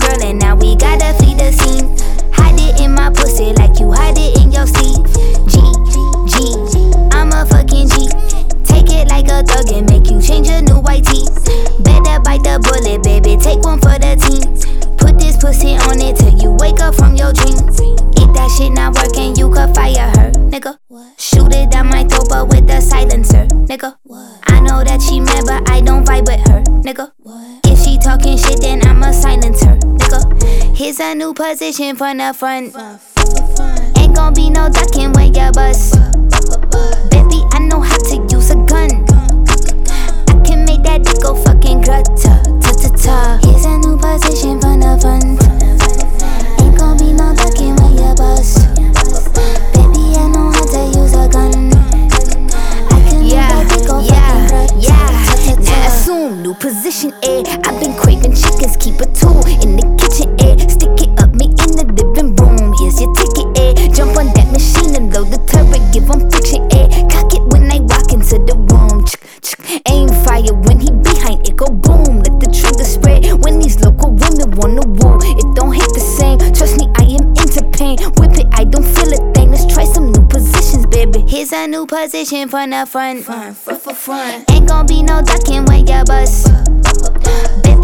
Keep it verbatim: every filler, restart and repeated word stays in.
girl and now we gotta flee the scene. Hide it in my pussy like you hide it in your sleeve. G, G, I'm a fucking G. Take it like a thug and make you change your new white tee. Better bite the bullet, baby, take one for the team. Put this pussy on it till you wake up from your dreams. If that shit not working, you could fire her, nigga. Shoot it down my throat but with a silencer, nigga. I know that she mad but I don't vibe with her, nigga. If she talking shit then I'ma silence her, nigga. Here's a new position from the front. Ain't gon' be no ducking when you bust. Baby, I know how to use a gun. I can make that dick go fucking grutta, ta ta ta. Here's a new position from the front. Ain't gon' be no ducking when you bust. Baby, I know how to use a gun. I can make that dick go fucking grutta, ta ta ta. Now assume new position, eh? I've been craving chickens, keep a tool in the kitchen, eh? Stick it up me in the living room. Here's your ticket, eh? Jump on that machine and load the turret, give 'em friction, eh? Cock it when I walk into the room. Aim fire when he behind it, go boom. Let the trigger spread when these local women wanna woo. It don't hit the same, trust me, I am into pain. Whip it, I don't feel a thing. Let's try some new positions, baby. Here's a new position from the front. Front, front, front. Ain't gon' be no ducking when you bust. Baby,